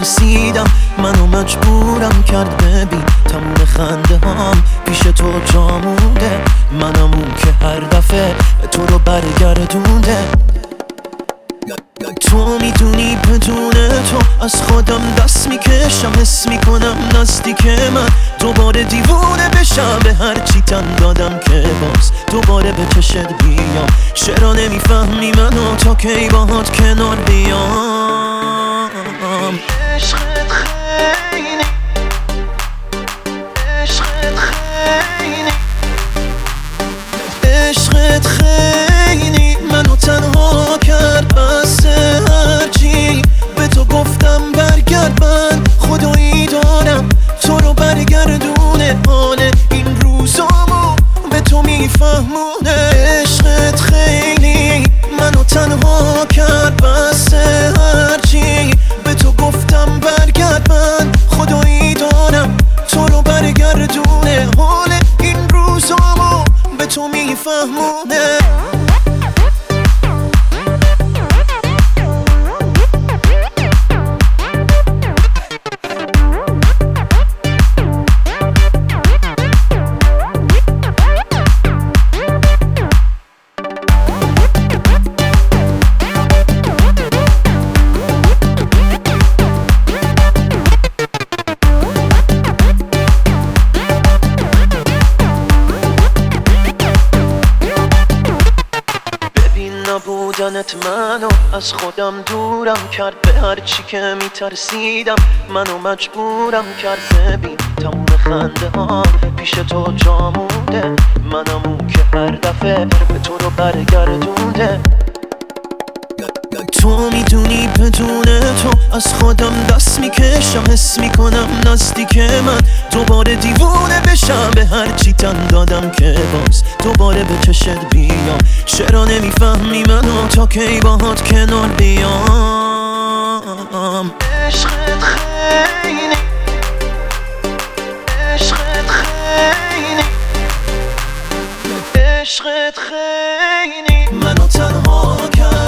میترسیدم، منو مجبورم کرد ببین تموم خنده هام پیش تو جا مونده. منم اون که هر دفعه تو رو برگردونده. تو میدونی بدون تو از خودم دست میکشم، حس میکنم نزدیک من دوباره دیوونه بشم. به هر چی تن دادم که باز دوباره به چشت بیام. چرا نمیفهمی منو تا کی باهات کنار بیام؟ عشقت خیلی، عشقت خیلی، عشقت خیلی منو تنها کرد. بس هرچی به تو گفتم برگرد، من خدایی دارم تو رو برگردونه. حال این روزامو به تو میفهمونه. عشقت خیلی منو تنها کرد. بس هرچی به تو گفتم برگرد، من خدایی دارم تو رو برگردونه. حال این روزامو به تو میفهمونه. نبودنت منو از خودم دورم کرد. به هر چی که میترسیدم منو مجبورم کرد ببین تموم خنده ها پیش تو جا مونده. منم اون که هر دفعه به تو رو برگردونده. تو میدونی بدون تو از خودم دست میکشم، حس میکنم نزدیک من دوباره دیوونه بشم. به هر چی تن دادم که باز دوباره به چشت بیام. چرا نمیفهمی منو تا کی باهات کنار بیام؟ عشقت خیلی، عشقت خیلی، عشقت خیلی منو تنها کرد.